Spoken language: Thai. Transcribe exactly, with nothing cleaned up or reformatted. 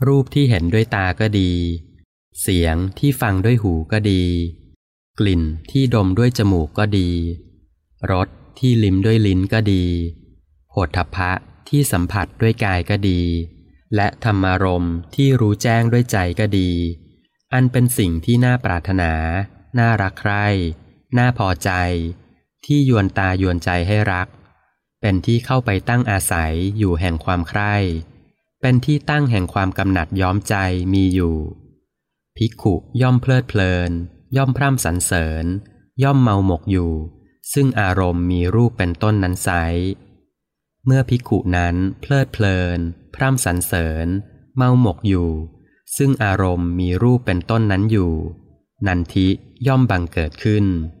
รูปที่เห็นด้วยตาก็ดีเสียงที่ฟังด้วยหูก็ดีกลิ่นที่ดมด้วยจมูกก็ดีรสที่ลิ้มด้วยลิ้นก็ดีโผฏฐัพพะที่สัมผัสด้วยกายก็ดีและธรรมารมณ์ที่รู้แจ้งด้วยใจก็ดีอันเป็นสิ่งที่น่าปรารถนาน่ารักใคร่น่าพอใจที่ยวนตายวนใจให้รักเป็นที่เข้าไปตั้งอาศัยอยู่แห่งความใคร่เป็นที่ตั้งแห่งความกำหนัดย้อมใจมีอยู่ภิกขุย่อมเพลิดเพลินย่อมพร่ำสรรเสริญย่อมเมาหมกอยู่ซึ่งอารมณ์มีรูปเป็นต้นนั้นไซร้เมื่อภิกขุนั้นเพลิดเพลินพร่ำสรรเสริญเมาหมกอยู่ซึ่งอารมณ์มีรูปเป็นต้นนั้นอยู่นันทิย่อมบังเกิดขึ้น